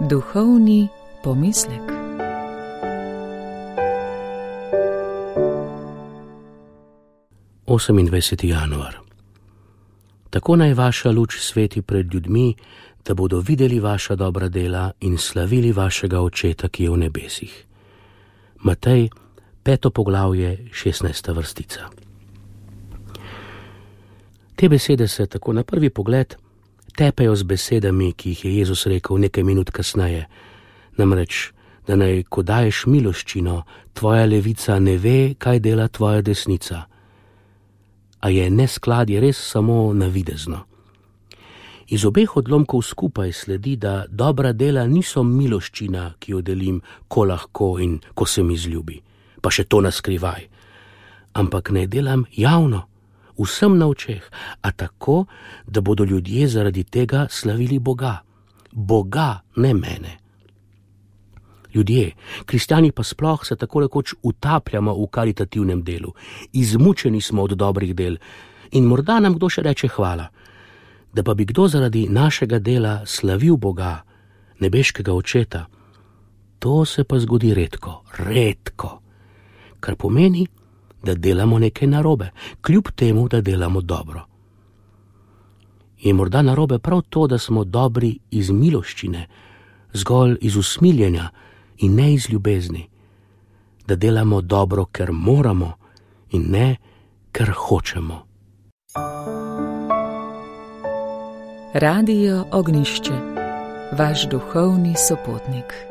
Duhovni pomislek. Osemindvajseti januar. Tako naj vaša luč sveti pred ljudmi, da bodo videli vaša dobra dela in slavili vašega Očeta, ki je v nebesih. Matej, 5. poglavje, 16. vrstica. Te besede se tako na prvi pogled tepejo z besedami, ki jih je Jezus rekel nekaj minut kasneje. Namreč, da naj, ko daješ miloščino, tvoja levica ne ve, kaj dela tvoja desnica. A je neskladje res samo navidezno. Iz obeh odlomkov skupaj sledi, da dobra dela niso miloščina, ki jo delim, ko lahko in ko se mi zljubi, pa še to naskrivaj. Ampak naj delam javno, vsem na očeh, a tako, da bodo ljudje zaradi tega slavili Boga. Boga, ne mene. Ljudje, kristjani pa sploh, se tako rekoč utapljamo v karitativnem delu. Izmučeni smo od dobrih del in morda nam kdo še reče hvala. Da pa bi kdo zaradi našega dela slavil Boga, nebeškega Očeta, to se pa zgodi redko, kar pomeni, da delamo nekaj narobe, kljub temu, da delamo dobro. Je morda narobe prav to, da smo dobri iz miloščine, zgolj iz usmiljenja in ne iz ljubezni, da delamo dobro, ker moramo in ne, ker hočemo. Radio Ognjišče, vaš duhovni sopotnik.